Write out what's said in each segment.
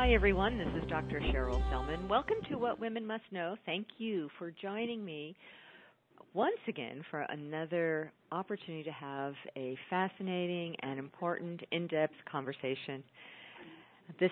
Hi, everyone. This is Dr. Cheryl Selman. Welcome to What Women Must Know. Thank you for joining me once again for another opportunity to have a fascinating and important, in-depth conversation. This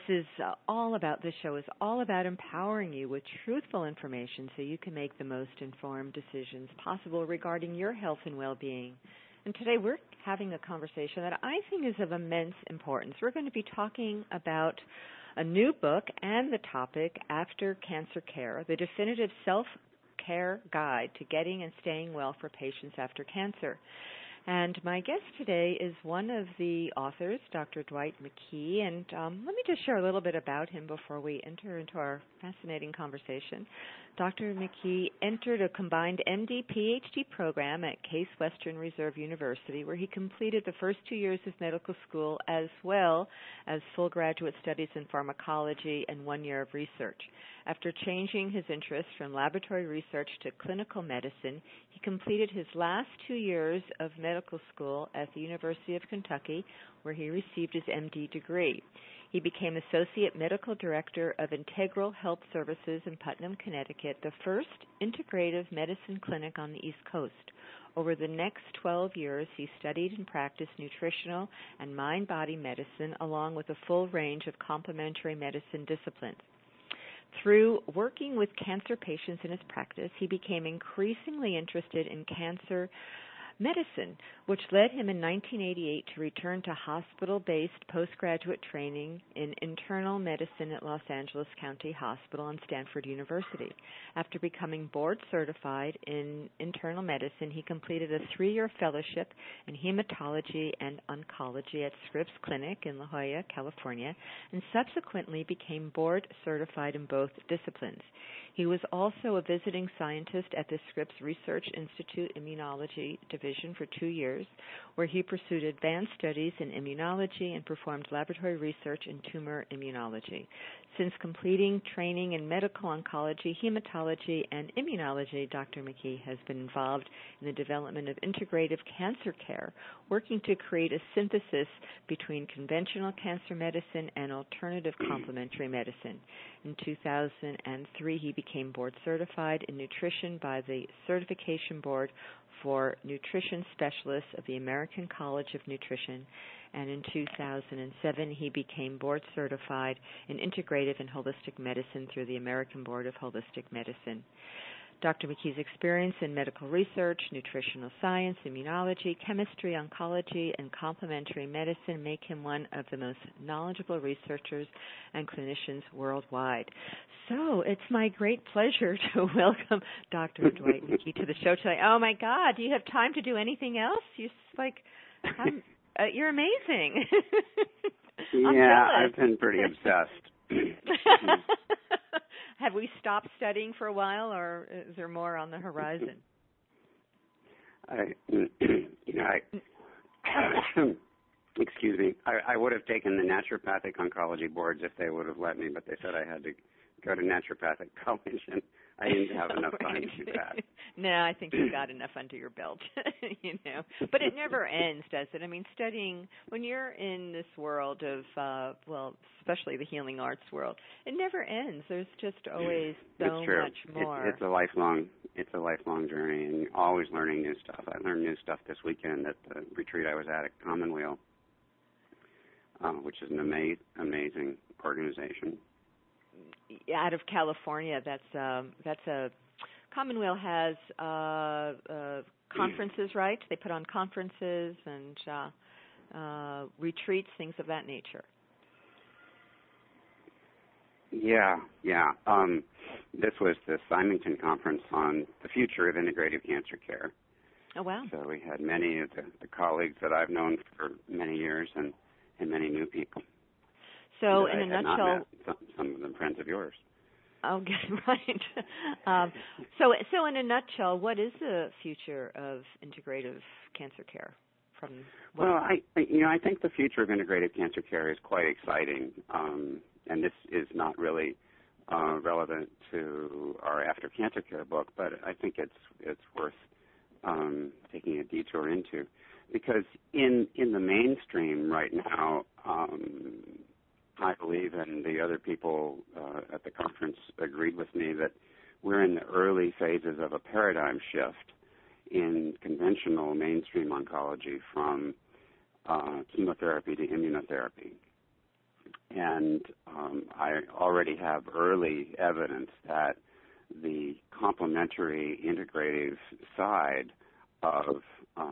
show is all about empowering you with truthful information so you can make the most informed decisions possible regarding your health and well-being. And today we're having a conversation that I think is of immense importance. We're going to be talking about a new book and the topic, After Cancer Care, the definitive self-care guide to getting and staying well for patients after cancer. And my guest today is one of the authors, Dr. Dwight McKee, and let me just share a little bit about him before we enter into our fascinating conversation. Dr. McKee entered a combined MD-PhD program at Case Western Reserve University, where he completed the first 2 years of medical school as well as full graduate studies in pharmacology and 1 year of research. After changing his interest from laboratory research to clinical medicine, he completed his last 2 years of medical school at the University of Kentucky, where he received his MD degree. He became Associate Medical Director of Integral Health Services in Putnam, Connecticut, the first integrative medicine clinic on the East Coast. Over the next 12 years, he studied and practiced nutritional and mind-body medicine, along with a full range of complementary medicine disciplines. Through working with cancer patients in his practice, he became increasingly interested in cancer medicine, which led him in 1988 to return to hospital-based postgraduate training in internal medicine at Los Angeles County Hospital and Stanford University. After becoming board certified in internal medicine, he completed a 3-year fellowship in hematology and oncology at Scripps Clinic in La Jolla, California, and subsequently became board certified in both disciplines. He was also a visiting scientist at the Scripps Research Institute Immunology Division for 2 years, where he pursued advanced studies in immunology and performed laboratory research in tumor immunology. Since completing training in medical oncology, hematology, and immunology, Dr. McKee has been involved in the development of integrative cancer care, working to create a synthesis between conventional cancer medicine and alternative complementary medicine. In 2003, he became board certified in nutrition by the Certification Board for Nutrition Specialists of the American College of Nutrition, and in 2007 he became board certified in integrative and holistic medicine through the American Board of Holistic Medicine. Dr. McKee's experience in medical research, nutritional science, immunology, chemistry, oncology, and complementary medicine make him one of the most knowledgeable researchers and clinicians worldwide. So it's my great pleasure to welcome Dr. Dwight McKee to the show today. Oh, my God, do you have time to do anything else? You're amazing. Yeah, I've been pretty obsessed. Have we stopped studying for a while, or is there more on the horizon? Excuse me. I would have taken the naturopathic oncology boards if they would have let me, but they said I had to go to naturopathic college, and I didn't have enough time to do that. No, I think you've got enough under your belt, But it never ends, does it? I mean, studying, when you're in this world of, especially the healing arts world, it never ends. There's just always so much more. It's a lifelong journey, and you're always learning new stuff. I learned new stuff this weekend at the retreat I was at Commonweal, which is an amazing organization. Out of California, that's a Commonweal has conferences, right? They put on conferences and retreats, things of that nature. Yeah. This was the Symington Conference on the future of integrative cancer care. Oh, wow. So we had many of the colleagues that I've known for many years and many new people. So in a nutshell, some of them friends of yours. Okay, right. So in a nutshell, what is the future of integrative cancer care? I think the future of integrative cancer care is quite exciting, and this is not really relevant to our After Cancer Care book, but I think it's worth taking a detour into, because in the mainstream right now, I believe, and the other people at the conference agreed with me, that we're in the early phases of a paradigm shift in conventional mainstream oncology from chemotherapy to immunotherapy. And I already have early evidence that the complementary integrative side of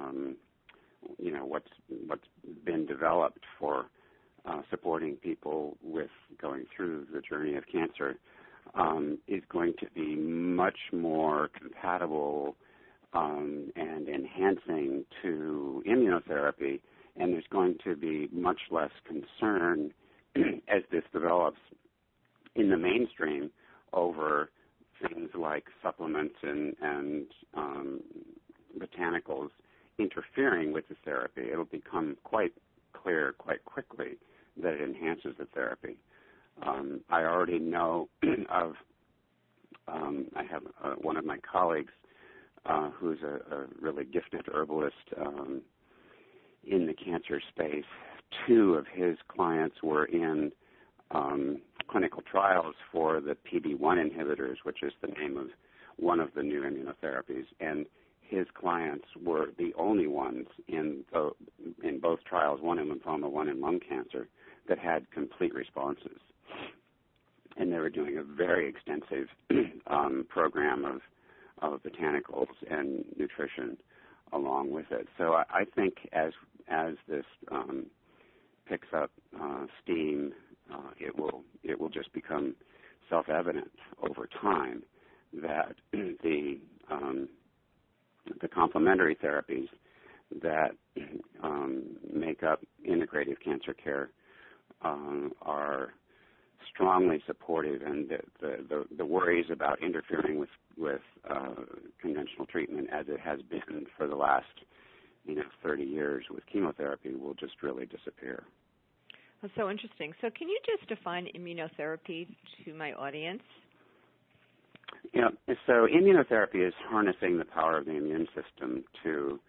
what's been developed for supporting people with going through the journey of cancer is going to be much more compatible and enhancing to immunotherapy, and there's going to be much less concern as this develops in the mainstream over things like supplements and botanicals interfering with the therapy. It'll become quite clear quite quickly that it enhances the therapy. I already know of, I have one of my colleagues who's a really gifted herbalist in the cancer space. Two of his clients were in clinical trials for the PD-1 inhibitors, which is the name of one of the new immunotherapies, and his clients were the only ones in both trials, one in lymphoma, one in lung cancer, that had complete responses. And they were doing a very extensive program of botanicals and nutrition along with it. So I think as this picks up steam, it will just become self-evident over time that the complementary therapies that make up integrative cancer care are strongly supportive, and the worries about interfering with conventional treatment, as it has been for the last 30 years with chemotherapy, will just really disappear. That's so interesting. So can you just define immunotherapy to my audience? Yeah, so immunotherapy is harnessing the power of the immune system to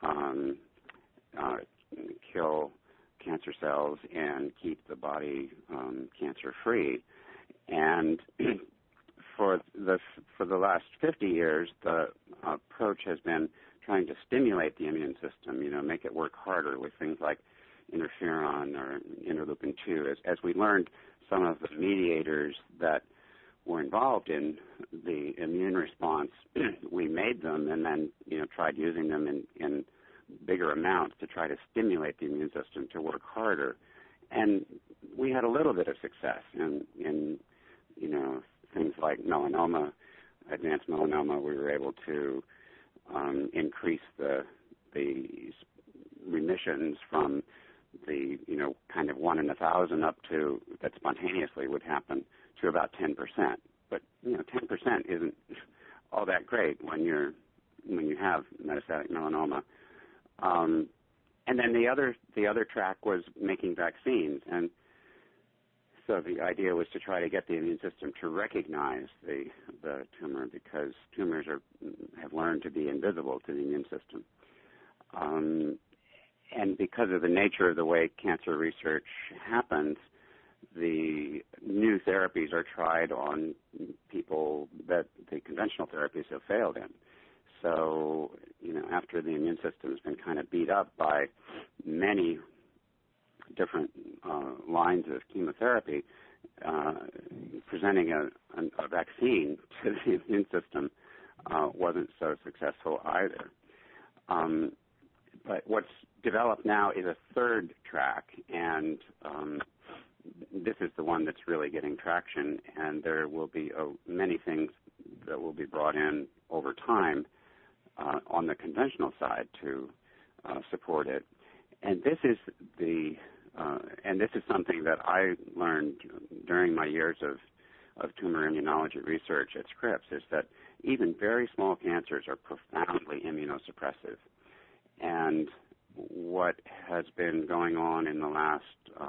kill cancer cells and keep the body cancer-free. And for the last 50 years, the approach has been trying to stimulate the immune system, make it work harder with things like interferon or interleukin-2. As we learned some of the mediators that were involved in the immune response, we made them and then tried using them in bigger amounts to try to stimulate the immune system to work harder. And we had a little bit of success in things like melanoma, advanced melanoma. We were able to increase the remissions from the kind of 1 in 1,000 up to, that spontaneously would happen, to about 10%. But 10% isn't all that great when you have metastatic melanoma. And then the other track was making vaccines, and so the idea was to try to get the immune system to recognize the tumor, because tumors have learned to be invisible to the immune system. And because of the nature of the way cancer research happens, the new therapies are tried on people that the conventional therapies have failed in. So, after the immune system has been kind of beat up by many different lines of chemotherapy, presenting a vaccine to the immune system wasn't so successful either. But what's developed now is a third track, and this is the one that's really getting traction, and there will be many things that will be brought in over time on the conventional side to support it. And this is something that I learned during my years of tumor immunology research at Scripps, is that even very small cancers are profoundly immunosuppressive. And what has been going on in the last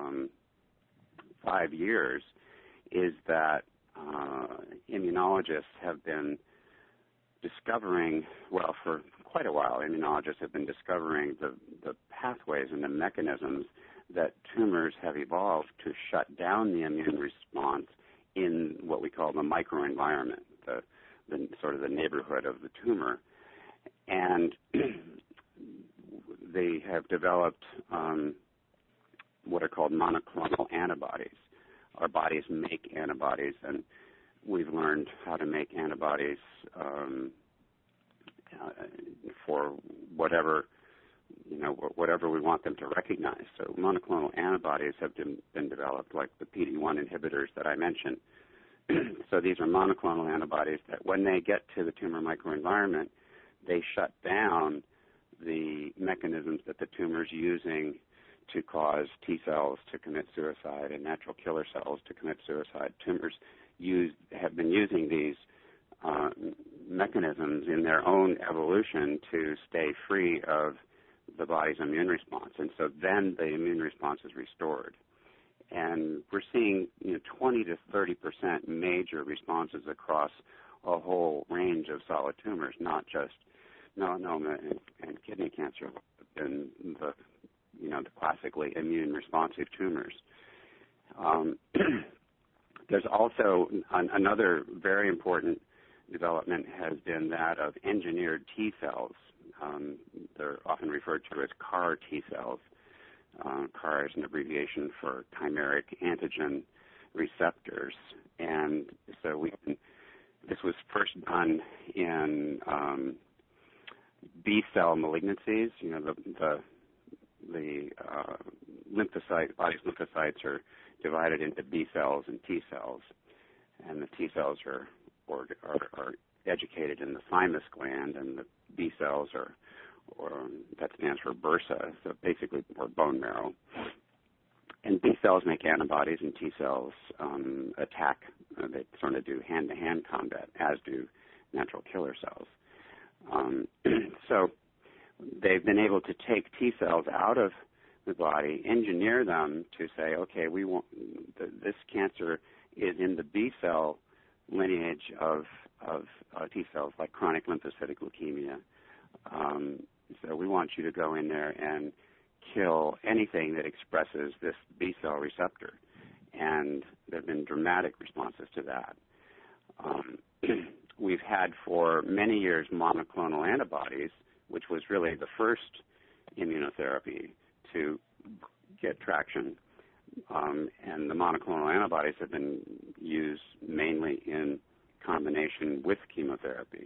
5 years is that immunologists have been discovering, well, for quite a while, immunologists have been discovering the pathways and the mechanisms that tumors have evolved to shut down the immune response in what we call the microenvironment, the sort of the neighborhood of the tumor. And they have developed what are called monoclonal antibodies. Our bodies make antibodies, and we've learned how to make antibodies for whatever we want them to recognize. So monoclonal antibodies have been developed, like the PD-1 inhibitors that I mentioned. So these are monoclonal antibodies that when they get to the tumor microenvironment, they shut down the mechanisms that the tumor is using to cause T cells to commit suicide and natural killer cells to commit suicide. Tumors have been using these mechanisms in their own evolution to stay free of the body's immune response, and so then the immune response is restored. And we're seeing 20 to 30% major responses across a whole range of solid tumors, not just melanoma and kidney cancer, and the classically immune responsive tumors. There's also another very important development has been that of engineered T cells. They're often referred to as CAR T cells. CAR is an abbreviation for chimeric antigen receptors, and so this was first done in B cell malignancies. The body's lymphocytes are divided into B cells and T cells, and the T cells are educated in the thymus gland, and the B cells that stands for bursa, so basically for bone marrow. And B cells make antibodies, and T cells attack. They sort of do hand-to-hand combat, as do natural killer cells. So they've been able to take T cells out of the body, engineer them to say, okay, we want this cancer is in the B cell lineage of T cells, like chronic lymphocytic leukemia. So we want you to go in there and kill anything that expresses this B cell receptor. And there have been dramatic responses to that. We've had for many years monoclonal antibodies, which was really the first immunotherapy to get traction. And the monoclonal antibodies have been used mainly in combination with chemotherapy.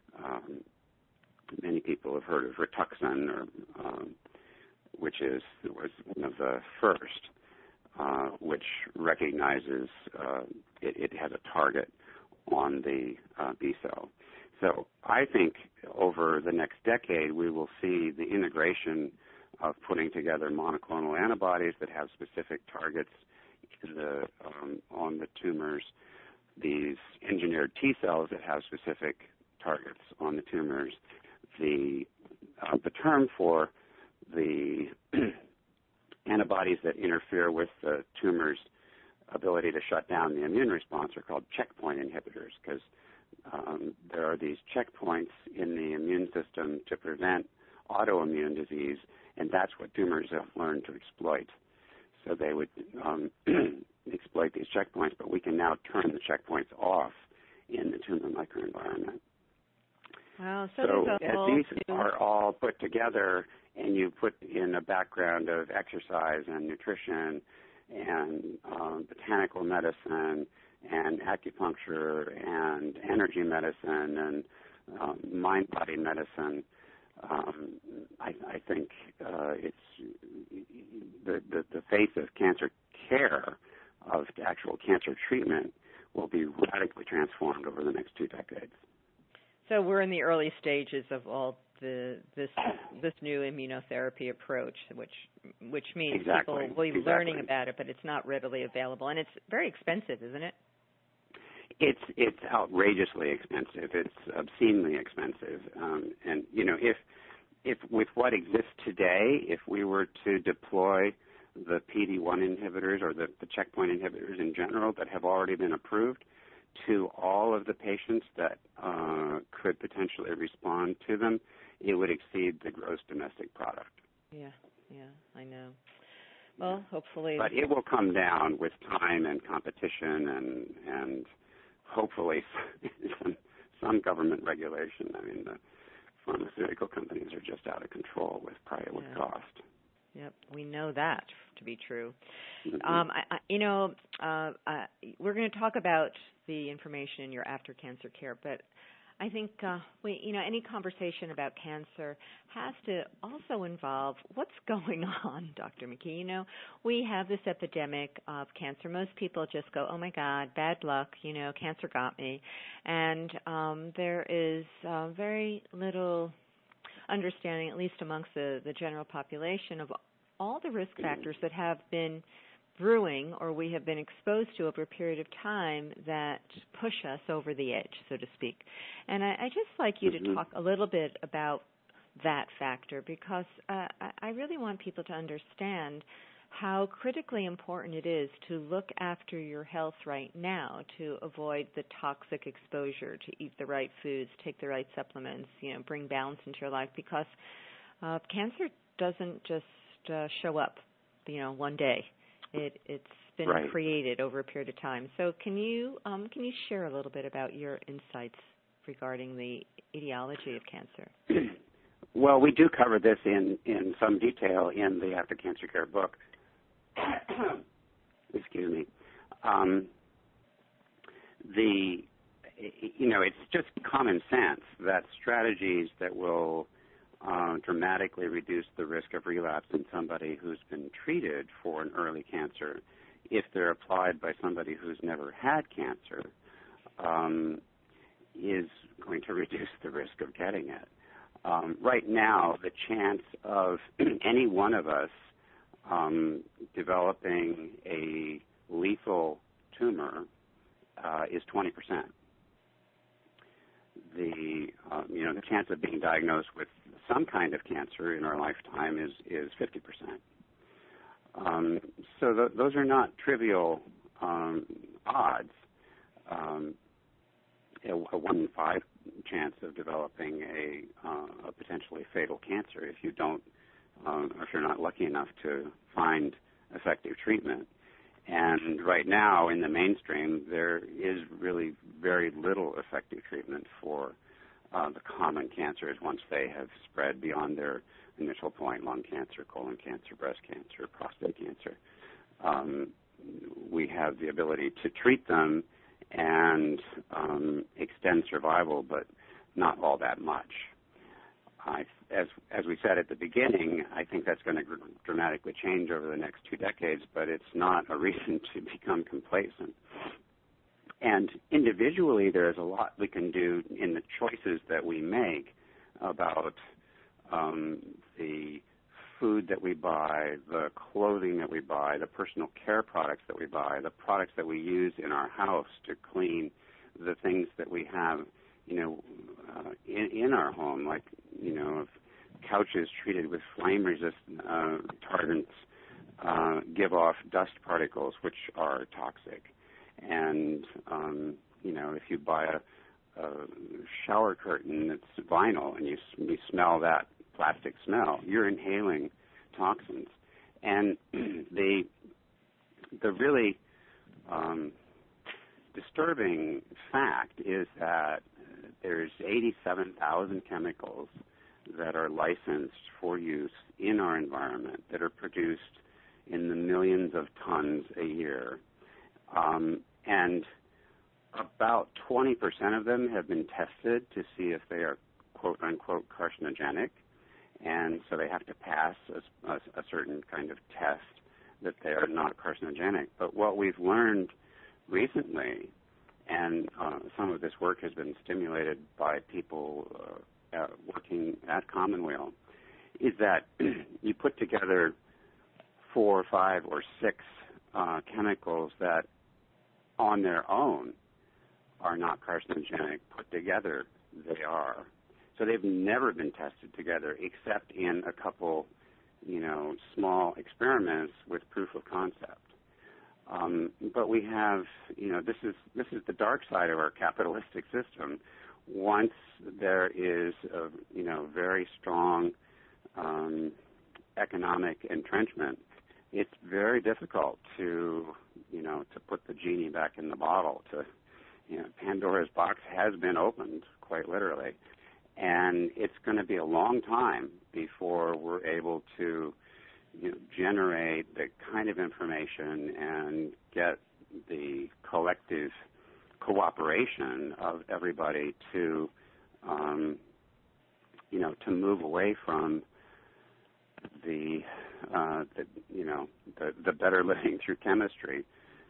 Many people have heard of Rituxan, which was one of the first, which recognizes it has a target on the B cell. So I think over the next decade we will see the integration of putting together monoclonal antibodies that have specific targets on the tumors, these engineered T cells that have specific targets on the tumors. The term for the antibodies that interfere with the tumor's ability to shut down the immune response are called checkpoint inhibitors, because there are these checkpoints in the immune system to prevent autoimmune disease, and that's what tumors have learned to exploit. So they would exploit these checkpoints, but we can now turn the checkpoints off in the tumor microenvironment. Wow, so as these are all put together, and you put in a background of exercise and nutrition and botanical medicine and acupuncture and energy medicine and mind-body medicine, I think it's the face of cancer care, of actual cancer treatment, will be radically transformed over the next 2 decades. So we're in the early stages of all this new immunotherapy approach, which means people will be learning about it, but it's not readily available, and it's very expensive, isn't it? It's outrageously expensive. It's obscenely expensive, and if with what exists today, if we were to deploy the PD-1 inhibitors or the checkpoint inhibitors in general that have already been approved to all of the patients that could potentially respond to them, it would exceed the gross domestic product. Yeah, I know. Well, hopefully. But it will come down with time and competition and hopefully some government regulation. I mean, the pharmaceutical companies are just out of control with cost. Yep, we know that to be true. Mm-hmm. We're going to talk about the information in your after cancer care, but I think any conversation about cancer has to also involve what's going on, Dr. McKee. We have this epidemic of cancer. Most people just go, "Oh my God, bad luck! Cancer got me," and there is very little understanding, at least amongst the general population, of all the risk factors that have been brewing or we have been exposed to over a period of time that push us over the edge, so to speak. And I just like you to talk a little bit about that factor, because I really want people to understand how critically important it is to look after your health right now, to avoid the toxic exposure, to eat the right foods, take the right supplements, bring balance into your life, because cancer doesn't just show up, one day. It's been created over a period of time. So can you share a little bit about your insights regarding the etiology of cancer? Well, we do cover this in some detail in the After Cancer Care book. Excuse me. It's just common sense that strategies that will dramatically reduce the risk of relapse in somebody who's been treated for an early cancer, if they're applied by somebody who's never had cancer, is going to reduce the risk of getting it. Right now, the chance of any one of us developing a lethal tumor is 20%. The chance of being diagnosed with some kind of cancer in our lifetime is 50%. So those are not trivial odds. A 1 in 5 chance of developing a potentially fatal cancer if if you're not lucky enough to find effective treatment. And right now, in the mainstream, there is really very little effective treatment for the common cancers once they have spread beyond their initial point: lung cancer, colon cancer, breast cancer, prostate cancer. We have the ability to treat them and extend survival, but not all that much. As we said at the beginning, I think that's going to dramatically change over the next 2 decades, but it's not a reason to become complacent. And individually, there is a lot we can do in the choices that we make about the food that we buy, the clothing that we buy, the personal care products that we buy, the products that we use in our house to clean the things that we have, in our home, like, couches treated with flame-resistant retardants give off dust particles which are toxic. And, if you buy a shower curtain that's vinyl and you smell that plastic smell, you're inhaling toxins. And the really disturbing fact is that there's 87,000 chemicals that are licensed for use in our environment that are produced in the millions of tons a year. And about 20% of them have been tested to see if they are quote-unquote carcinogenic, and so they have to pass a certain kind of test that they are not carcinogenic. But what we've learned recently, and some of this work has been stimulated by people working at Commonweal, is that you put together 4 or 5 or 6 chemicals that on their own are not carcinogenic. Put together, they are. So they've never been tested together except in a couple, small experiments with proof of concept. But we have, this is the dark side of our capitalistic system. Once there is a, very strong economic entrenchment, it's very difficult to put the genie back in the bottle. Pandora's box has been opened, quite literally, and it's going to be a long time before we're able to generate the kind of information and get the collective cooperation of everybody to move away from the better living through chemistry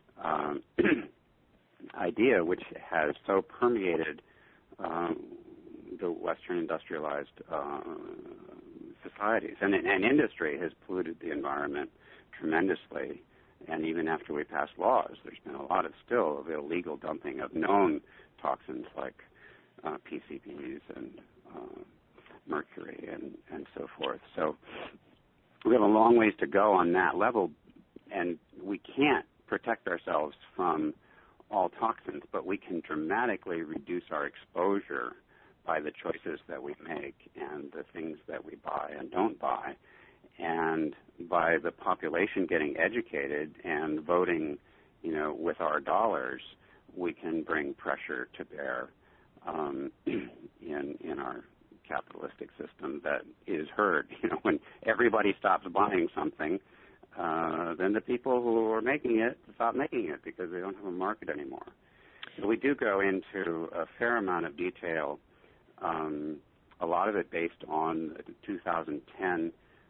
idea, which has so permeated the Western industrialized societies, and industry has polluted the environment tremendously. And even after we passed laws, there's been a lot of illegal dumping of known toxins like PCBs and mercury and so forth. So we have a long ways to go on that level, and we can't protect ourselves from all toxins, but we can dramatically reduce our exposure by the choices that we make and the things that we buy and don't buy. And by the population getting educated and voting, with our dollars, we can bring pressure to bear in our capitalistic system that is heard. When everybody stops buying something, then the people who are making it stop making it because they don't have a market anymore. So we do go into a fair amount of detail, a lot of it based on the 2010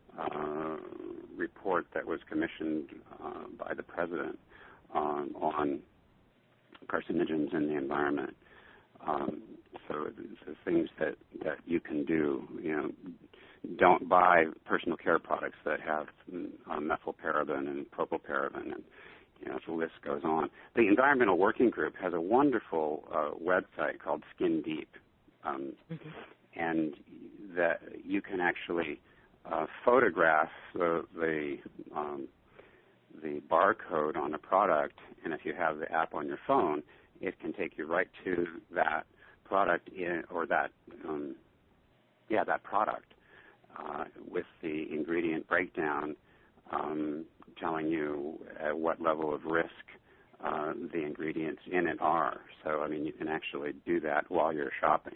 report that was commissioned by the president on carcinogens in the environment. So things that you can do, don't buy personal care products that have methylparaben and propylparaben, and the list goes on. The Environmental Working Group has a wonderful website called Skin Deep, and that you can actually photograph the barcode on a product, and if you have the app on your phone, it can take you right to that product that product with the ingredient breakdown, telling you at what level of risk the ingredients in it are. So, you can actually do that while you're shopping.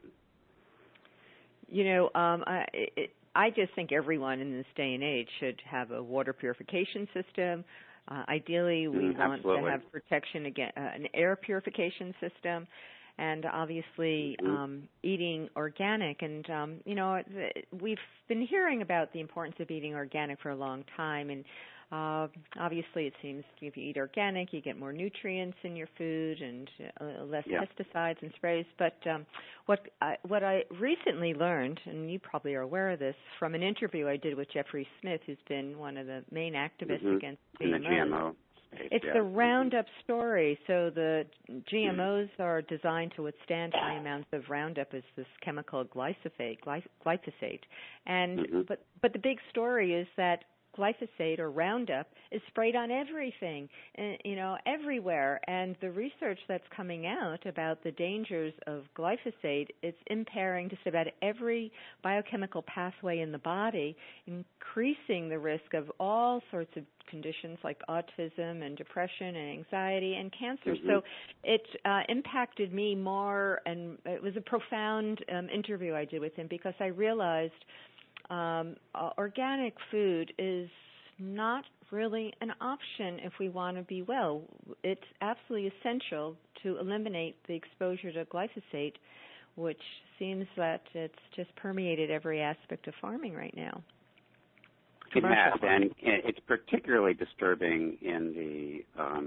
I just think everyone in this day and age should have a water purification system. Ideally, we want to have protection against an air purification system, and obviously eating organic. And, we've been hearing about the importance of eating organic for a long time, and obviously it seems if you eat organic, you get more nutrients in your food and less pesticides and sprays. But what I recently learned, and you probably are aware of this, from an interview I did with Jeffrey Smith, who's been one of the main activists against GMO. It's the Roundup story. So the GMOs are designed to withstand high amounts of Roundup, as this chemical glyphosate. And but the big story is that glyphosate or Roundup is sprayed on everything, everywhere. And the research that's coming out about the dangers of glyphosate, it's impairing just about every biochemical pathway in the body, increasing the risk of all sorts of conditions like autism and depression and anxiety and cancer. So it impacted me more, and it was a profound interview I did with him, because I realized organic food is not really an option if we want to be well. It's absolutely essential to eliminate the exposure to glyphosate, which seems that it's just permeated every aspect of farming right now. It has, and it's particularly disturbing in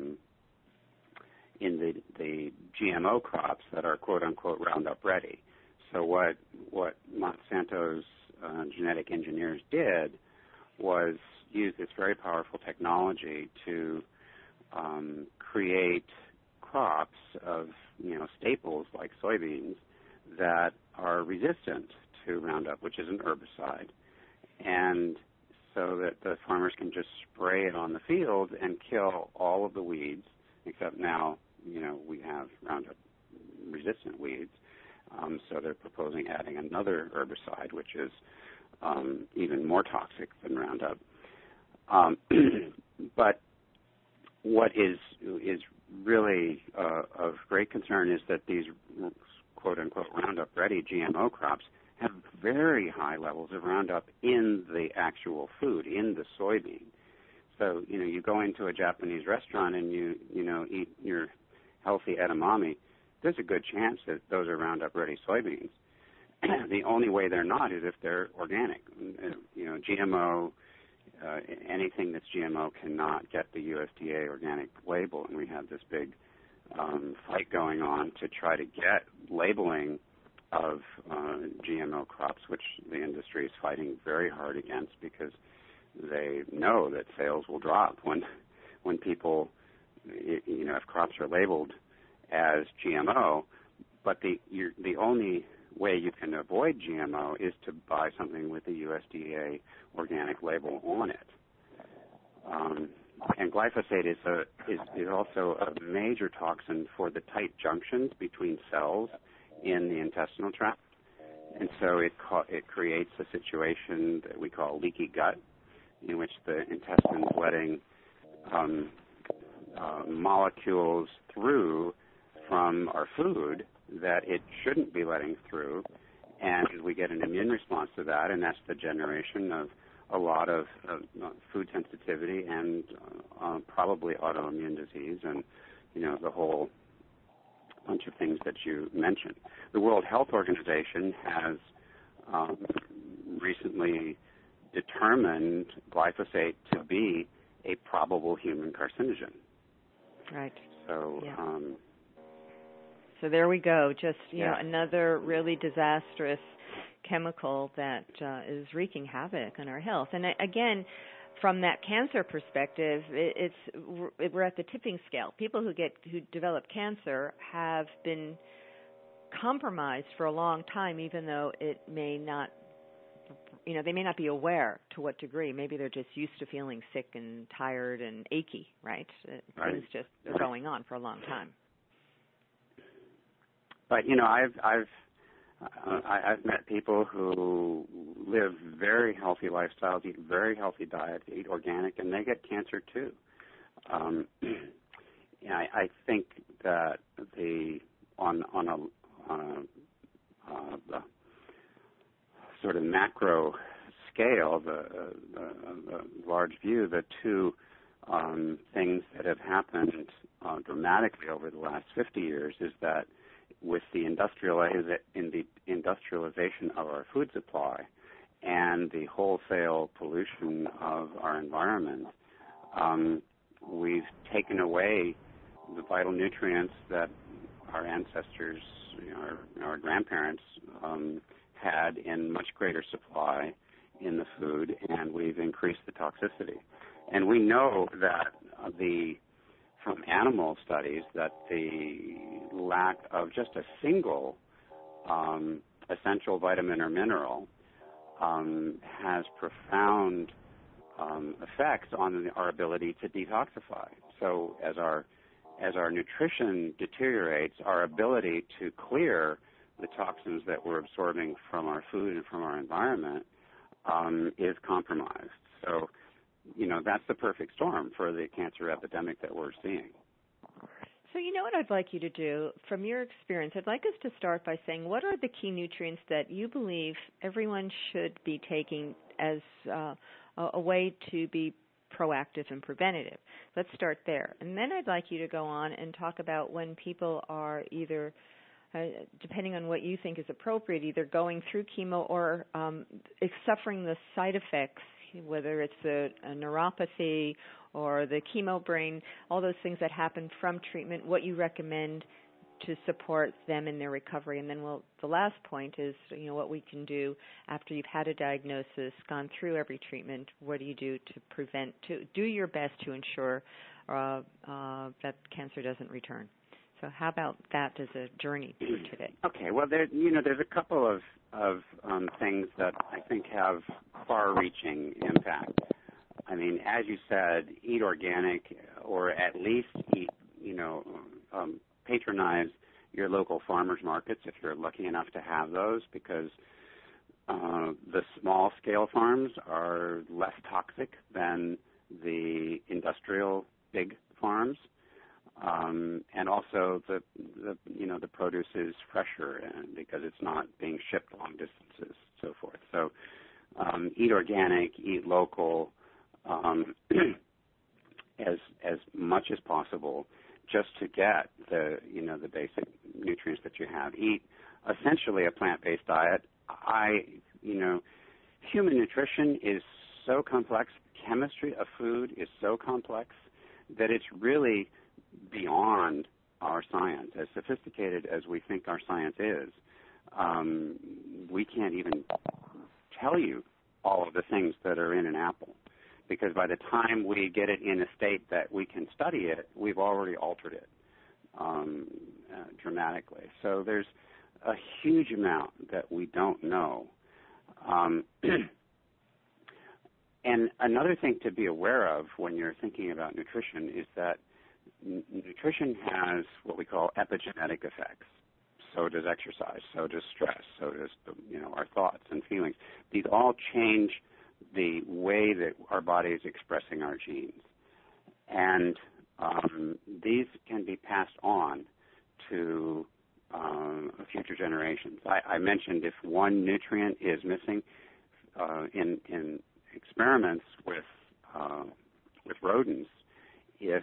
the GMO crops that are quote unquote Roundup ready. So what Monsanto's genetic engineers did was use this very powerful technology to create crops of staples like soybeans that are resistant to Roundup, which is an herbicide, and so that the farmers can just spray it on the field and kill all of the weeds, except now we have Roundup resistant weeds. So they're proposing adding another herbicide, which is even more toxic than Roundup. But what is really of great concern is that these quote-unquote Roundup-ready GMO crops have very high levels of Roundup in the actual food, in the soybean. So, you go into a Japanese restaurant and you eat your healthy edamame, there's a good chance that those are Roundup-ready soybeans. The only way they're not is if they're organic. GMO, anything that's GMO cannot get the USDA organic label, and we have this big fight going on to try to get labeling of GMO crops, which the industry is fighting very hard against because they know that sales will drop when people, if crops are labeled as GMO. But the only way you can avoid GMO is to buy something with the USDA organic label on it. And glyphosate is also a major toxin for the tight junctions between cells in the intestinal tract, and so it creates a situation that we call leaky gut, in which the intestine is letting molecules through from our food that it shouldn't be letting through, and we get an immune response to that, and that's the generation of a lot of food sensitivity and probably autoimmune disease and, the whole bunch of things that you mentioned. The World Health Organization has recently determined glyphosate to be a probable human carcinogen. Right. So, yeah. So there we go. Just another really disastrous chemical that is wreaking havoc on our health. And again, from that cancer perspective, we're at the tipping scale. People who develop cancer have been compromised for a long time, even though it may not. They may not be aware to what degree. Maybe they're just used to feeling sick and tired and achy, right? Things just are going on for a long time. But I've met people who live very healthy lifestyles, eat very healthy diets, eat organic, and they get cancer too. I think that on a sort of macro scale, the large view, the two things that have happened dramatically over the last 50 years is that with the industrialization of our food supply and the wholesale pollution of our environment, we've taken away the vital nutrients that our ancestors, our grandparents, had in much greater supply in the food, and we've increased the toxicity. And we know that from animal studies that the lack of just a single essential vitamin or mineral has profound effects on our ability to detoxify. So as our nutrition deteriorates, our ability to clear the toxins that we're absorbing from our food and from our environment is compromised. So, that's the perfect storm for the cancer epidemic that we're seeing. So what I'd like you to do, from your experience, I'd like us to start by saying what are the key nutrients that you believe everyone should be taking as a way to be proactive and preventative. Let's start there. And then I'd like you to go on and talk about when people are either depending on what you think is appropriate, either going through chemo or suffering the side effects, whether it's a neuropathy or the chemo brain, all those things that happen from treatment, what you recommend to support them in their recovery. And then the last point is, what we can do after you've had a diagnosis, gone through every treatment, what do you do to do your best to ensure that cancer doesn't return? So how about that as a journey for today? Okay. Well, there's a couple of things that I think have far-reaching impact. I mean, as you said, eat organic, or at least eat, patronize your local farmers markets if you're lucky enough to have those, because the small-scale farms are less toxic than the industrial big farms, and also the produce is fresher and because it's not being shipped long distances, so forth. So eat organic, eat local, as much as possible, just to get the basic nutrients that you have. Eat essentially a plant-based diet. Human nutrition is so complex. Chemistry of food is so complex that it's really beyond our science. As sophisticated as we think our science is, we can't even tell you all of the things that are in an apple, because by the time we get it in a state that we can study it, we've already altered it dramatically. So there's a huge amount that we don't know. And another thing to be aware of when you're thinking about nutrition is that nutrition has what we call epigenetic effects. So does exercise, so does stress, so does our thoughts and feelings. These all change the way that our body is expressing our genes. And these can be passed on to future generations. I mentioned if one nutrient is missing in experiments with rodents, if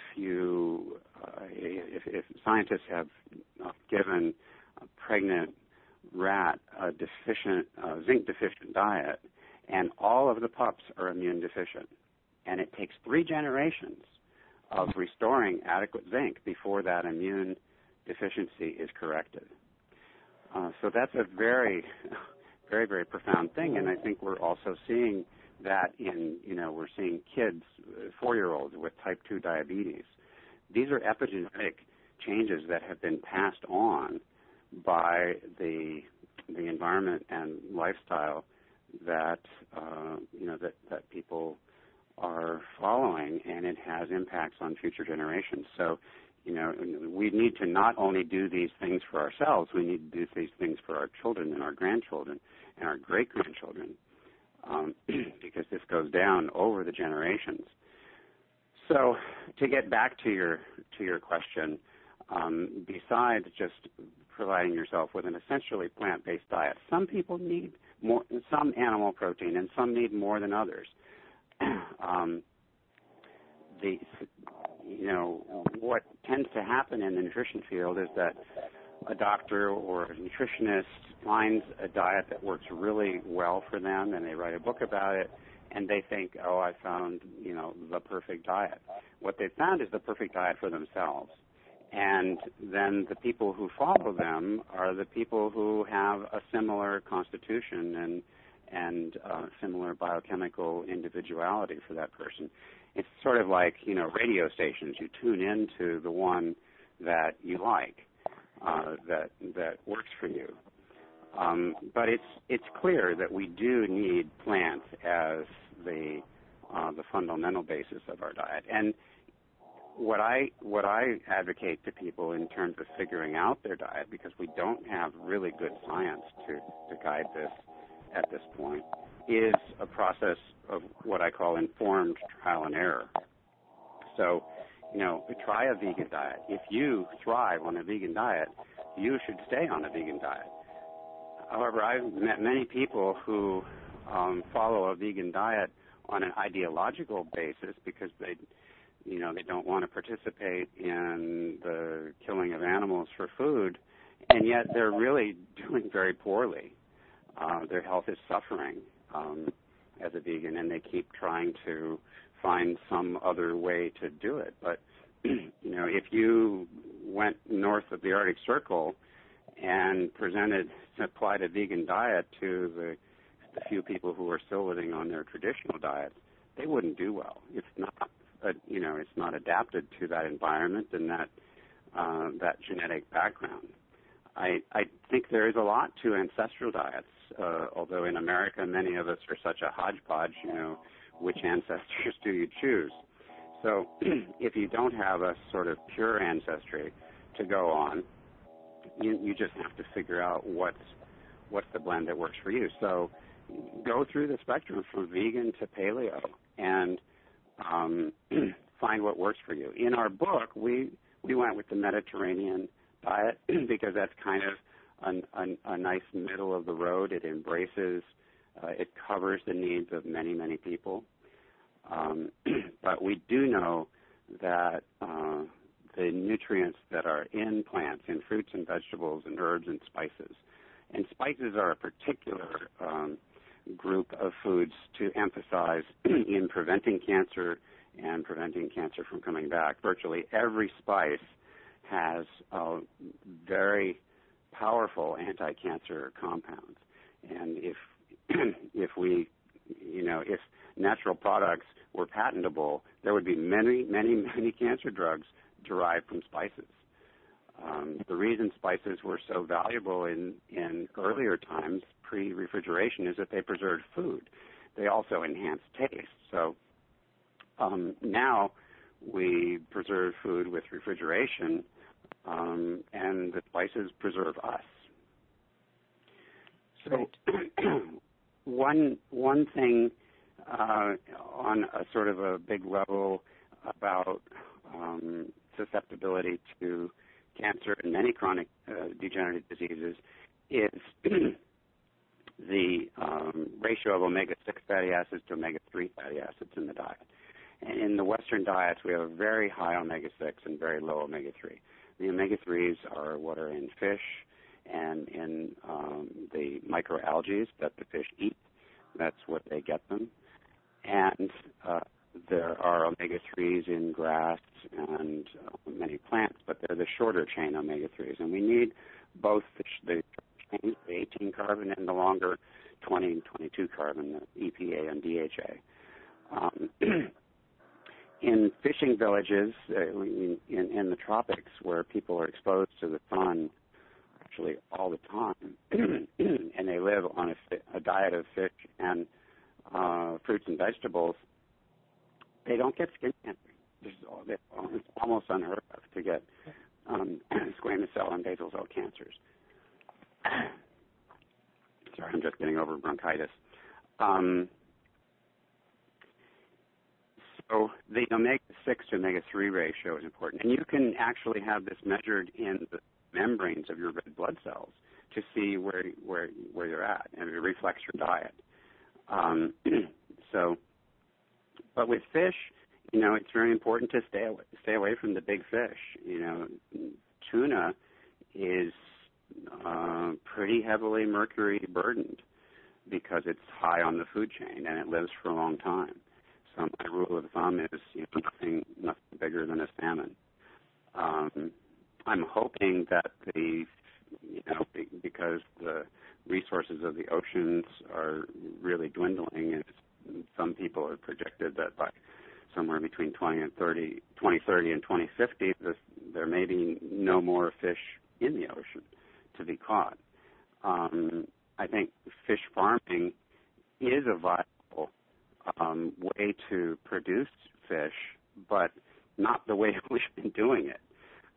scientists have given a pregnant rat a zinc deficient diet, and all of the pups are immune deficient, and it takes 3 generations of restoring adequate zinc before that immune deficiency is corrected. So that's a very, very, very profound thing, and I think we're also seeing that we're seeing kids, 4-year-olds with type 2 diabetes. These are epigenetic changes that have been passed on by the environment and lifestyle that that people are following, and it has impacts on future generations. So, we need to not only do these things for ourselves, we need to do these things for our children and our grandchildren and our great-grandchildren, because this goes down over the generations. So, to get back to your question, besides just providing yourself with an essentially plant-based diet, some people need some animal protein, and some need more than others. What tends to happen in the nutrition field is that a doctor or a nutritionist finds a diet that works really well for them, and they write a book about it, and they think, oh, I found, the perfect diet. What they found is the perfect diet for themselves. And then the people who follow them are the people who have a similar constitution and similar biochemical individuality for that person. It's sort of like, radio stations. You tune into the one that you like, that works for you. But it's clear that we do need plants as the fundamental basis of our diet. And what I advocate to people in terms of figuring out their diet, because we don't have really good science to guide this at this point, is a process of what I call informed trial and error. So, try a vegan diet. If you thrive on a vegan diet, you should stay on a vegan diet. However, I've met many people who follow a vegan diet on an ideological basis because they don't want to participate in the killing of animals for food, and yet they're really doing very poorly. Their health is suffering as a vegan, and they keep trying to find some other way to do it. But, if you went north of the Arctic Circle and applied a vegan diet to the few people who are still living on their traditional diets, they wouldn't do well. It's not adapted to that environment and that genetic background. I think there is a lot to ancestral diets, although in America many of us are such a hodgepodge, which ancestors do you choose? So if you don't have a sort of pure ancestry to go on, you just have to figure out what's the blend that works for you. So go through the spectrum from vegan to paleo and find what works for you. In our book, we went with the Mediterranean diet because that's kind of a nice middle of the road. It embraces, it covers the needs of many, many people. But we do know that the nutrients that are in plants, in fruits and vegetables and herbs and spices are a particular group of foods to emphasize in preventing cancer and preventing cancer from coming back. Virtually every spice has very powerful anti-cancer compounds. And if natural products were patentable, there would be many, many, many cancer drugs derived from spices. The reason spices were so valuable in earlier times, pre-refrigeration, is that they preserved food. They also enhanced taste. So now we preserve food with refrigeration, and the spices preserve us. So one thing on a sort of a big level about susceptibility to cancer and many chronic degenerative diseases is the ratio of omega-6 fatty acids to omega-3 fatty acids in the diet. And in the Western diets, we have a very high omega-6 and very low omega-3. The omega-3s are what are in fish and in the microalgae that the fish eat. That's what they get them. And there are omega-3s in grass and many plants, but they're the shorter chain omega-3s. And we need both the 18 carbon and the longer 20 and 22 carbon, the EPA and DHA. In fishing villages in the tropics where people are exposed to the sun actually all the time, and they live on a diet of fish and fruits and vegetables, they don't get skin cancer. It's almost unheard of to get squamous cell and basal cell cancers. Sorry, I'm just getting over bronchitis. So the omega-6 to omega-3 ratio is important. And you can actually have this measured in the membranes of your red blood cells to see where you're at, and it reflects your diet. But with fish, it's very important to stay away from the big fish. Tuna is pretty heavily mercury burdened because it's high on the food chain and it lives for a long time. So my rule of thumb is nothing bigger than a salmon. I'm hoping that because the resources of the oceans are really dwindling, and some people have predicted that by somewhere between 2030 and 2050, there may be no more fish in the ocean to be caught. I think fish farming is a viable way to produce fish, but not the way we've been doing it.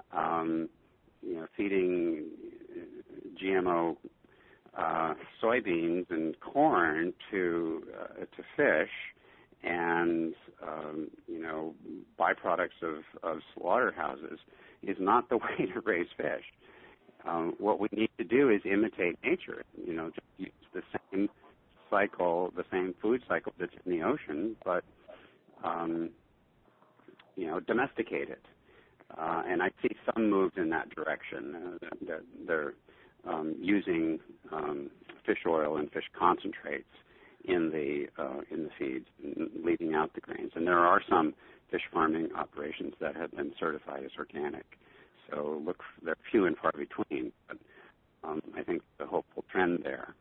Feeding GMO soybeans and corn to fish, and byproducts of slaughterhouses is not the way to raise fish. What we need to do is imitate nature. Just use the same cycle, the same food cycle that's in the ocean, but domesticate it. And I see some moves in that direction. That they're using fish oil and fish concentrates in the feeds, leaving out the grains. And there are some fish farming operations that have been certified as organic. So they're few and far between, but I think the hopeful trend there.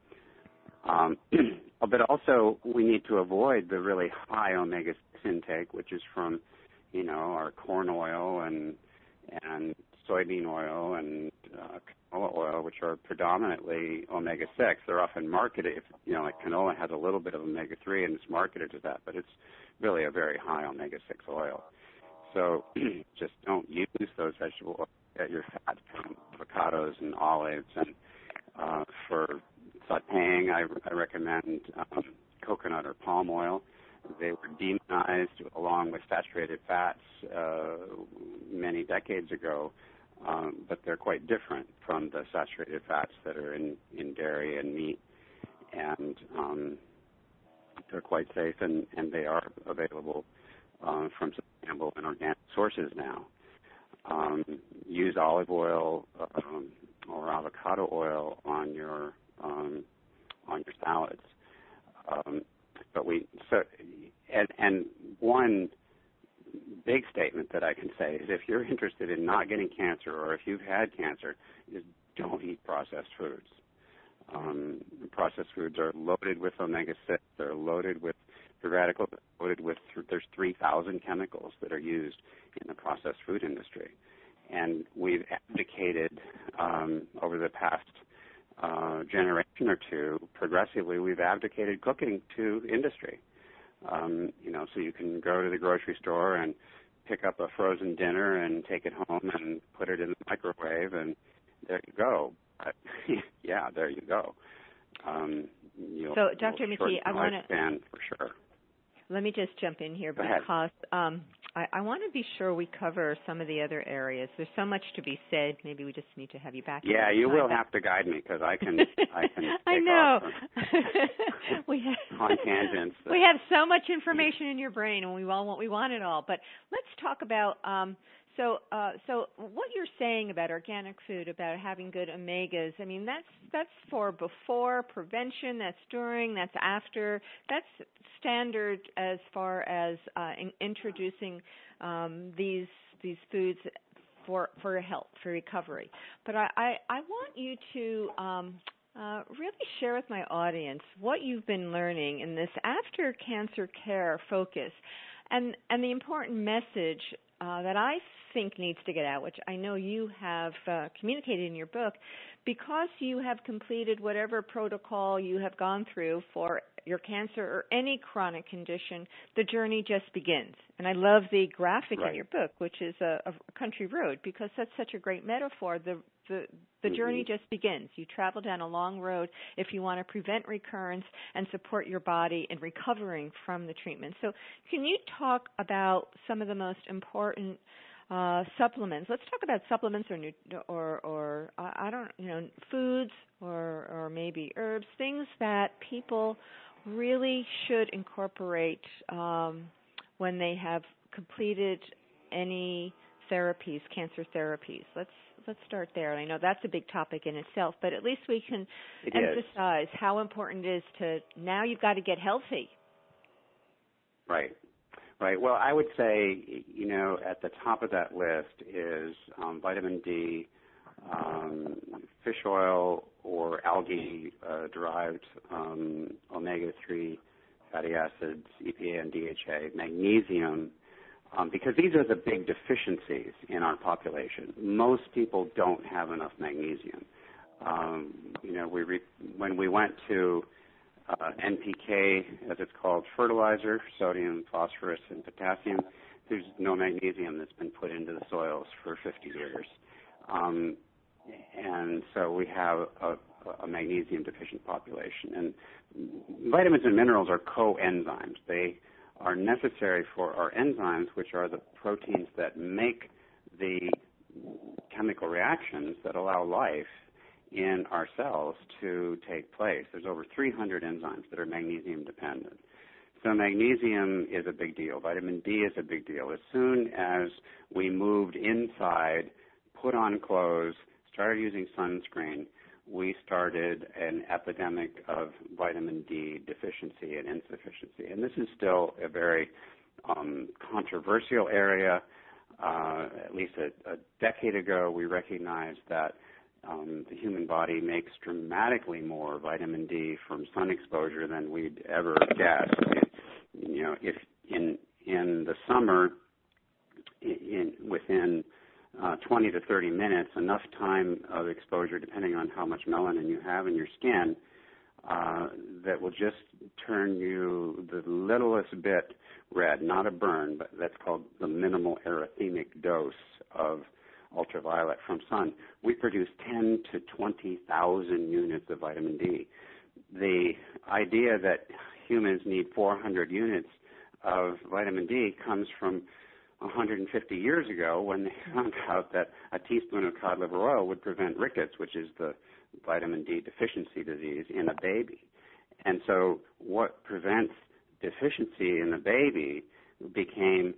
But also we need to avoid the really high omega-6 intake, which is from our corn oil and soybean oil and canola oil, which are predominantly omega-6. They're often marketed, like canola has a little bit of omega-3 and it's marketed as that, but it's really a very high omega-6 oil. So just don't use those vegetable oils. Get your fat from avocados and olives. And for sautéing, I recommend coconut or palm oil. They were demonized along with saturated fats many decades ago, but they're quite different from the saturated fats that are in dairy and meat, and they're quite safe, and they are available from sustainable and organic sources now. Use olive oil or avocado oil on your salads. And one big statement that I can say is, if you're interested in not getting cancer, or if you've had cancer, is don't eat processed foods. Processed foods are loaded with omega-6. They're loaded with free radicals. There's 3,000 chemicals that are used in the processed food industry, and we've abdicated over the past generation or two. Progressively, we've abdicated cooking to industry. So you can go to the grocery store and pick up a frozen dinner and take it home and put it in the microwave, and there you go. Yeah, there you go. So, Dr. McKee, I want to for sure. Let me just jump in here because I want to be sure we cover some of the other areas. There's so much to be said. Maybe we just need to have you back. Yeah, you will have to guide me, because I can. I know. On tangents. We have so much information in your brain, and we want it all. But let's talk about. So what you're saying about organic food, about having good omegas, I mean, that's for before prevention, that's during, that's after, that's standard as far as introducing these foods for health, for recovery. But I want you to really share with my audience what you've been learning in this after cancer care focus, and the important message that I think needs to get out, which I know you have communicated in your book, because you have completed whatever protocol you have gone through for your cancer or any chronic condition, the journey just begins. And I love the graphic in your book, which is a country road, because that's such a great metaphor. The journey just begins. You travel down a long road if you want to prevent recurrence and support your body in recovering from the treatment. So can you talk about some of the most important supplements? Let's talk about supplements or foods or maybe herbs, things that people really should incorporate when they have completed any therapies, cancer therapies. Let's start there. I know that's a big topic in itself, but at least we can emphasize how important it is to, now you've got to get healthy. Right. Well, I would say, at the top of that list is vitamin D, fish oil or algae-derived omega-3 fatty acids, EPA and DHA, magnesium, because these are the big deficiencies in our population. Most people don't have enough magnesium. When we went to NPK, as it's called, fertilizer, sodium, phosphorus, and potassium, there's no magnesium that's been put into the soils for 50 years. And so we have a magnesium-deficient population. And vitamins and minerals are coenzymes. They are necessary for our enzymes, which are the proteins that make the chemical reactions that allow life in our cells to take place. There's over 300 enzymes that are magnesium dependent. So magnesium is a big deal. Vitamin D is a big deal. As soon as we moved inside, put on clothes, started using sunscreen, we started an epidemic of vitamin D deficiency and insufficiency. And this is still a very controversial area. At least a decade ago, we recognized that the human body makes dramatically more vitamin D from sun exposure than we'd ever guessed. If in the summer, within 20 to 30 minutes, enough time of exposure, depending on how much melanin you have in your skin, that will just turn you the littlest bit red, not a burn, but that's called the minimal erythemic dose of ultraviolet from sun. We produce 10 to 20,000 units of vitamin D. The idea that humans need 400 units of vitamin D comes from 150 years ago when they found out that a teaspoon of cod liver oil would prevent rickets, which is the vitamin D deficiency disease in a baby. And so what prevents deficiency in the baby became,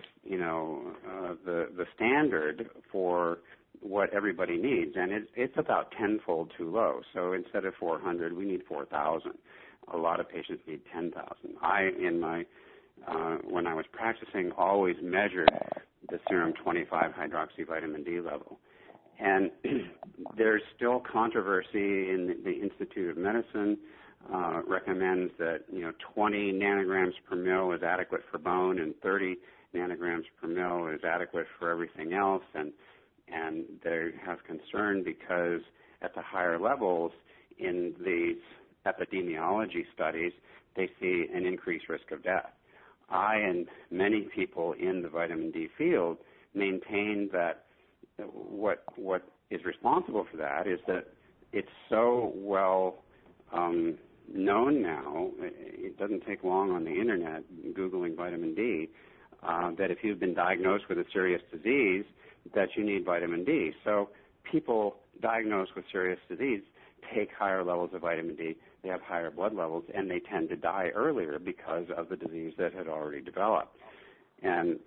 the standard for what everybody needs, and it's about tenfold too low. So instead of 400, we need 4,000. A lot of patients need 10,000. When I was practicing, always measured the serum 25 hydroxyvitamin D level. And there's still controversy in the Institute of Medicine. Recommends that 20 nanograms per mil is adequate for bone, and 30 nanograms per mil is adequate for everything else. And they have concern because at the higher levels in these epidemiology studies, they see an increased risk of death. I and many people in the vitamin D field maintain that what is responsible for that is that it's so well known now. It doesn't take long on the internet, Googling vitamin D, that if you've been diagnosed with a serious disease, that you need vitamin D. So people diagnosed with serious disease take higher levels of vitamin D, they have higher blood levels, and they tend to die earlier because of the disease that had already developed. And,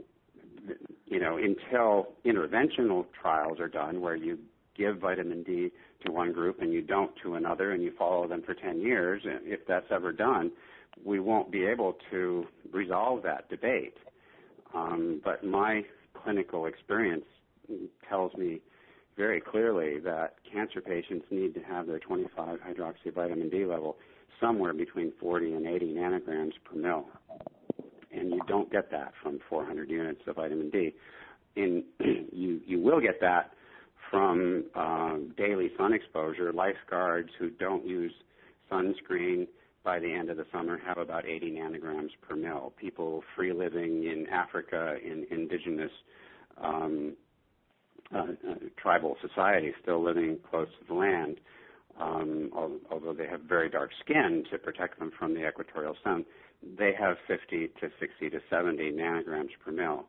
until interventional trials are done where you give vitamin D to one group and you don't to another and you follow them for 10 years, if that's ever done, we won't be able to resolve that debate. But my clinical experience tells me very clearly that cancer patients need to have their 25 hydroxyvitamin D level somewhere between 40 and 80 nanograms per mil. And you don't get that from 400 units of vitamin D. You will get that from daily sun exposure. Lifeguards who don't use sunscreen by the end of the summer have about 80 nanograms per mil. People free living in Africa in indigenous tribal societies still living close to the land, although they have very dark skin to protect them from the equatorial sun, they have 50 to 60 to 70 nanograms per mil.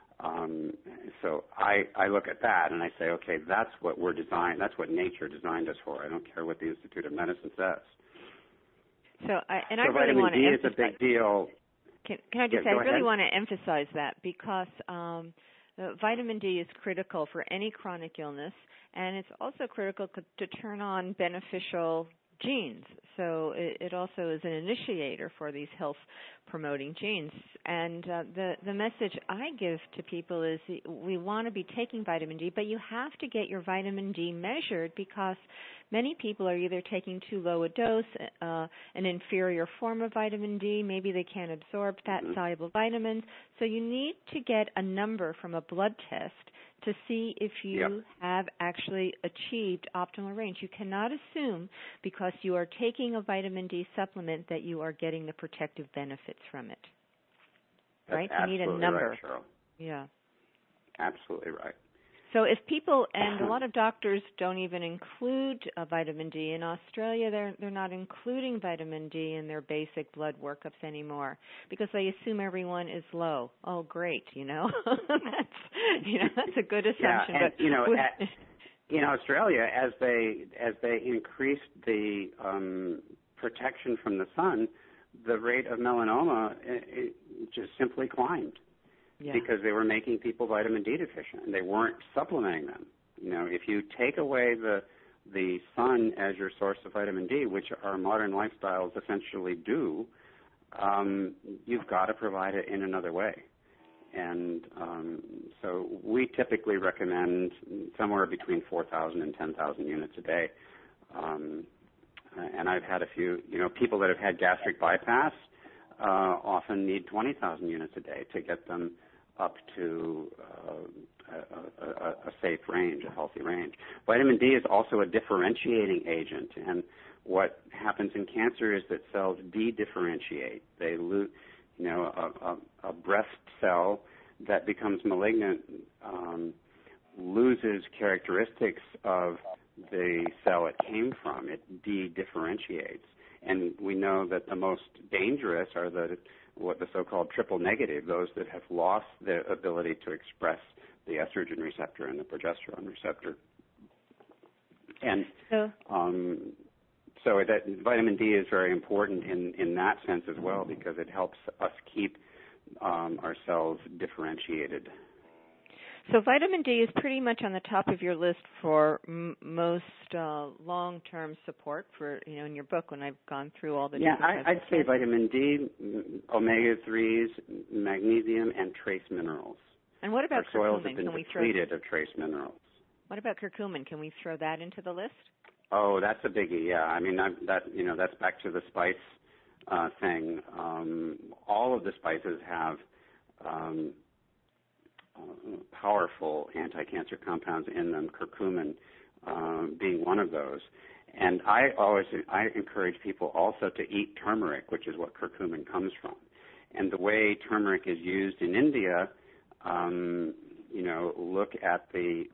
So I look at that and I say, okay, that's what that's what nature designed us for. I don't care what the Institute of Medicine says. I really want to emphasize. Vitamin D is a big deal. Can I just say, I really want to emphasize that because vitamin D is critical for any chronic illness, and it's also critical to turn on beneficial genes. So it also is an initiator for these health-promoting genes. And the message I give to people is we want to be taking vitamin D, but you have to get your vitamin D measured because many people are either taking too low a dose, an inferior form of vitamin D, maybe they can't absorb fat-soluble vitamins. So you need to get a number from a blood test to see if you have actually achieved optimal range. You cannot assume because you are taking a vitamin D supplement that you are getting the protective benefits from it. Right? That's you need a number. Right, Cheryl. Yeah. Absolutely right. So if people, and a lot of doctors don't even include vitamin D. In Australia, they're not including vitamin D in their basic blood workups anymore because they assume everyone is low. Oh, great, that's a good assumption. Yeah, and, in Australia, as they increased the protection from the sun, the rate of melanoma it just simply climbed. Yeah. Because they were making people vitamin D deficient, and they weren't supplementing them. If you take away the sun as your source of vitamin D, which our modern lifestyles essentially do, you've got to provide it in another way. And so we typically recommend somewhere between 4,000 and 10,000 units a day. And I've had a few, people that have had gastric bypass often need 20,000 units a day to get them up to a safe range, a healthy range. Vitamin D is also a differentiating agent, and what happens in cancer is that cells de-differentiate. They lose, a breast cell that becomes malignant loses characteristics of the cell it came from. It de-differentiates. And we know that the most dangerous are the what the so-called triple negative, those that have lost the ability to express the estrogen receptor and the progesterone receptor. And so that vitamin D is very important in that sense as well, because it helps us keep our cells differentiated. So vitamin D is pretty much on the top of your list for most long-term support for, in your book when I've gone through all the different I'd say vitamin D, omega-3s, magnesium, and trace minerals. And what about curcumin? Our soils have been depleted of trace minerals. What about curcumin? Can we throw that into the list? Oh, that's a biggie. Yeah, I mean that's back to the spice thing. All of the spices have powerful anti-cancer compounds in them. Curcumin being one of those. And I encourage people also to eat turmeric, which is what curcumin comes from. And the way turmeric is used in India, look at the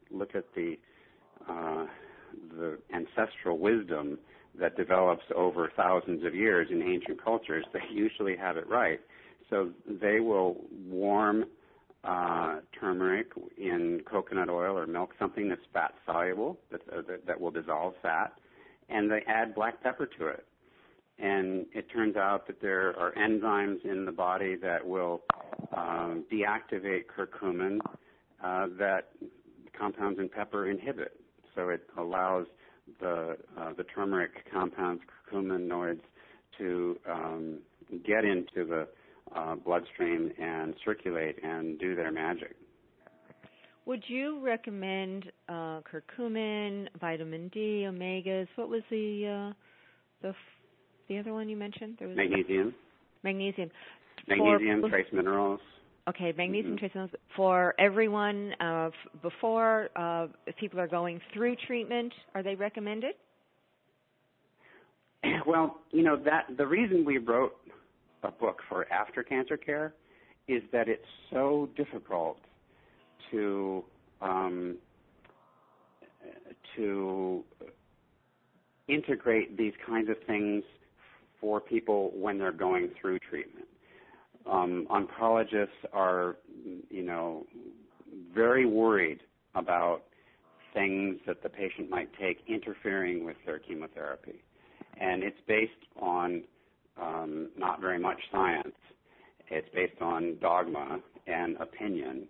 ancestral wisdom that develops over thousands of years in ancient cultures. They usually have it right. So they will warm turmeric in coconut oil or milk, something that's fat soluble, that will dissolve fat, and they add black pepper to it. And it turns out that there are enzymes in the body that will deactivate curcumin that compounds in pepper inhibit. So it allows the turmeric compounds, curcuminoids, to get into the bloodstream and circulate and do their magic. Would you recommend curcumin, vitamin D, omegas? What was the other one you mentioned? There was magnesium. Magnesium. Magnesium, trace minerals. Okay, magnesium, trace minerals for everyone before if people are going through treatment. Are they recommended? Well, that the reason we wrote a book for after cancer care is that it's so difficult to integrate these kinds of things for people when they're going through treatment. Oncologists are, very worried about things that the patient might take interfering with their chemotherapy. And it's based on not very much science. It's based on dogma and opinion.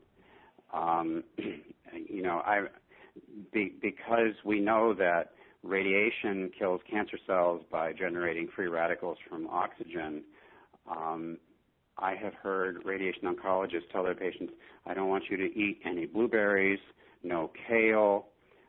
Because we know that radiation kills cancer cells by generating free radicals from oxygen, I have heard radiation oncologists tell their patients, I don't want you to eat any blueberries, no kale,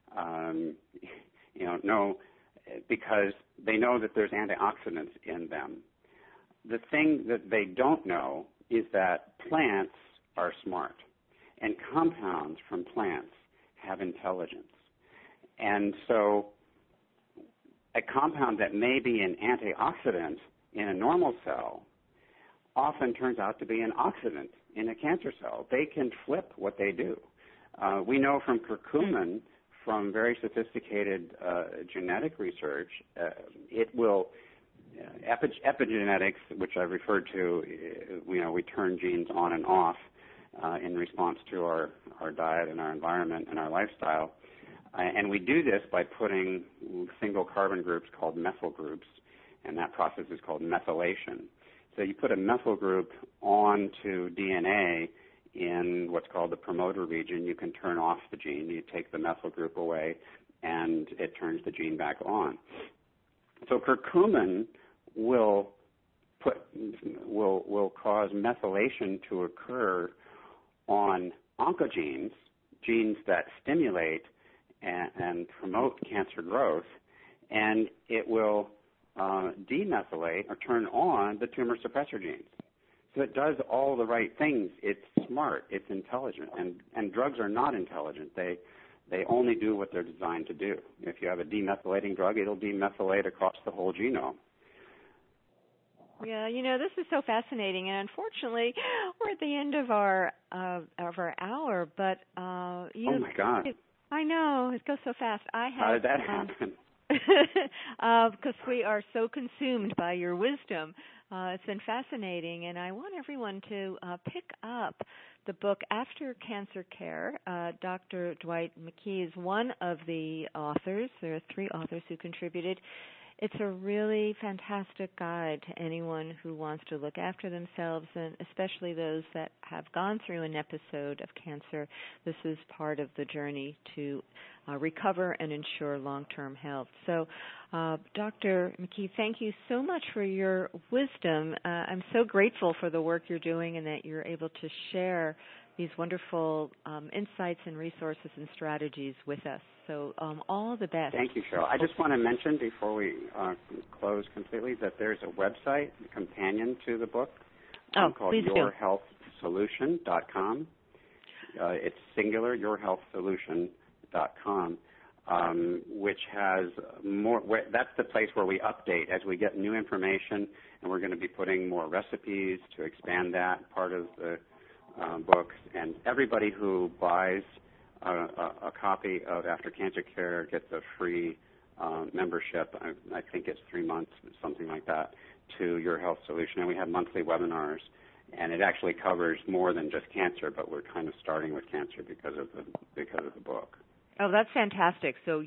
no, because they know that there's antioxidants in them. The thing that they don't know is that plants are smart, and compounds from plants have intelligence. And so a compound that may be an antioxidant in a normal cell often turns out to be an oxidant in a cancer cell. They can flip what they do. We know from curcumin, from very sophisticated genetic research, it will epigenetics, which I referred to, we turn genes on and off in response to our diet and our environment and our lifestyle. And we do this by putting single carbon groups called methyl groups, and that process is called methylation. So you put a methyl group onto DNA in what's called the promoter region. You can turn off the gene. You take the methyl group away, and it turns the gene back on. So curcumin will cause methylation to occur on oncogenes, genes that stimulate and promote cancer growth, and it will demethylate or turn on the tumor suppressor genes. So it does all the right things. It's smart. It's intelligent. And drugs are not intelligent. They only do what they're designed to do. If you have a demethylating drug, it'll demethylate across the whole genome. Yeah, this is so fascinating, and unfortunately, we're at the end of our hour. But oh my God! I know, it goes so fast. How did that happen? because we are so consumed by your wisdom. It's been fascinating, and I want everyone to pick up the book After Cancer Care. Dr. Dwight McKee is one of the authors. There are 3 authors who contributed. It's a really fantastic guide to anyone who wants to look after themselves, and especially those that have gone through an episode of cancer. This is part of the journey to recover and ensure long-term health. So, Dr. McKee, thank you so much for your wisdom. I'm so grateful for the work you're doing and that you're able to share these wonderful insights and resources and strategies with us. So all the best. Thank you, Cheryl. I just want to mention before we close completely that there's a website, a companion to the book, called yourhealthsolution.com. It's singular, yourhealthsolution.com, which has more. That's the place where we update as we get new information, and we're going to be putting more recipes to expand that part of the books. And everybody who buys a copy of After Cancer Care gets a free membership. I think it's 3 months, something like that, to Your Health Solution. And we have monthly webinars, and it actually covers more than just cancer, but we're kind of starting with cancer because of the book. Oh, that's fantastic. So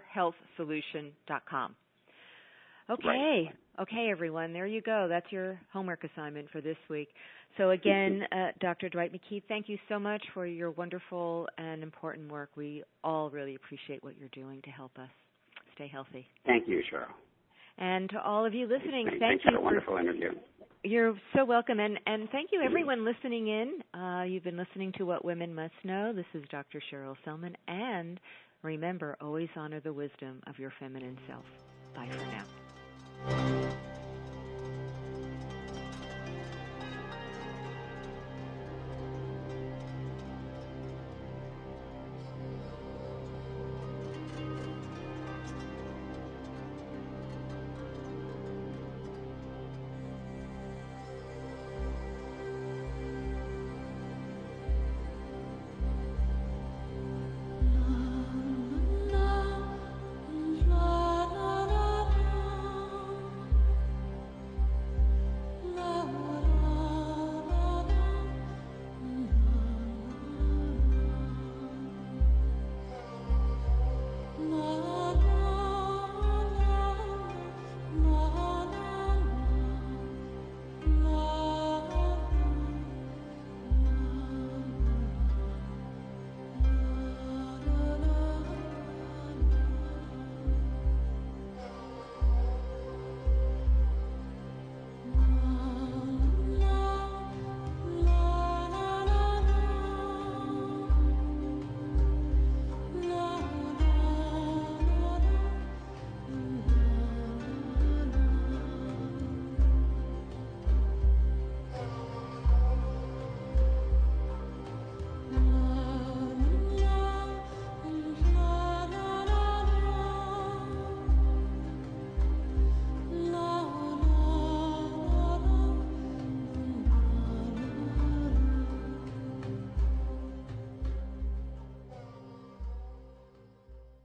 yourhealthsolution.com. Okay. Right. Okay, everyone. There you go. That's your homework assignment for this week. So again, Dr. Dwight McKee, thank you so much for your wonderful and important work. We all really appreciate what you're doing to help us stay healthy. Thank you, Cheryl. And to all of you listening, thank you for a wonderful interview. You're so welcome. And thank you, everyone listening in. You've been listening to What Women Must Know. This is Dr. Cheryl Selman. And remember, always honor the wisdom of your feminine self. Bye for now.